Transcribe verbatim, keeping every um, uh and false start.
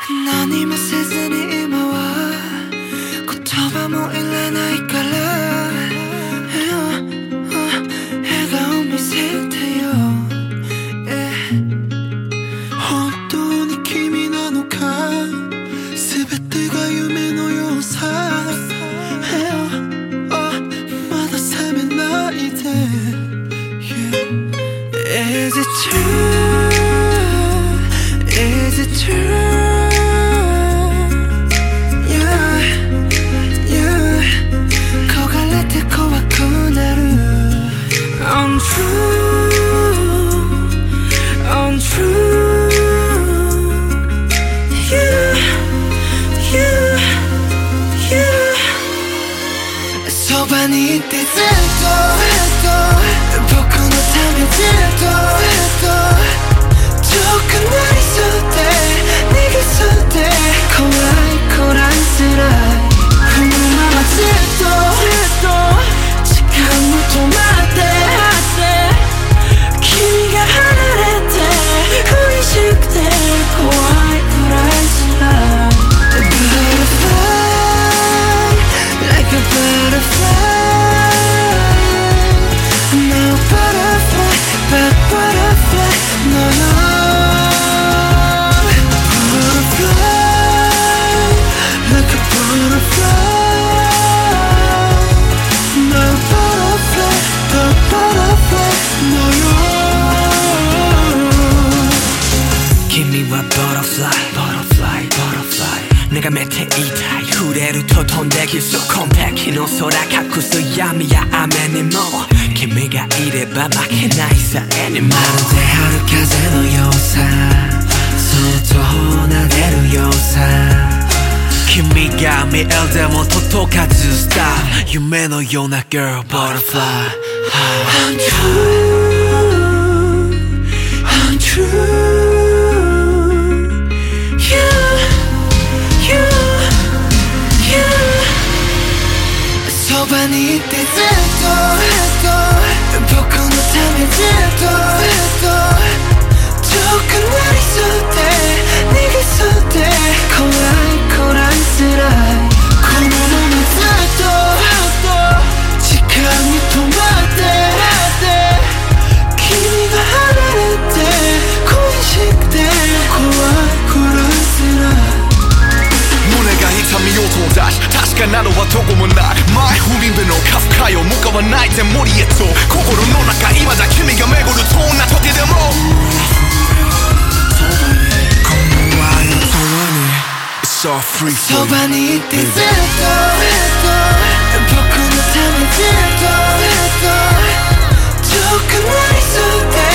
何もせずに今は言葉もいらないから笑顔見せてよ、本当に君なのか、全てが夢のようさ、まだ覚めないで、Is it true? Is it true? Yeah, yeah. 焦がれて怖くなる Untrue, untrue. Yeah, yeah, yeah. そばにいてずっと僕のためずっと遠くなりそうで逃げそうで怖いこらえづらいこのままずっと時間を止まって君が離れて恋しくて怖いこらえづらい Butterfly like a butterfly No butterfly but butterfly No 내가 맺혀 이 타이 후레를 또 돈대기 속 컴팩트 너 소라 갖고 써 야미야 아메니 뭐君がいれば負けないさ anymore まるで春風のようさそっと撫でるようさ君が見えでも届かずスター夢のような girl butterfly Untrue Untrueそばにいてずっと僕のためずっと遠くなりそうで逃げそうで怖いこらえづらいこのままずっと時間に止まって君が離れて恋しくて怖いこらえづらい胸が痛み音を出し確かなのはどこもない前踏み目のカフカよ向かわないで森へと心の中今だ君が巡るそんな時でもこの愛のそばに It's all free for you そばにいてずっと僕のためずっと遠くなりそうで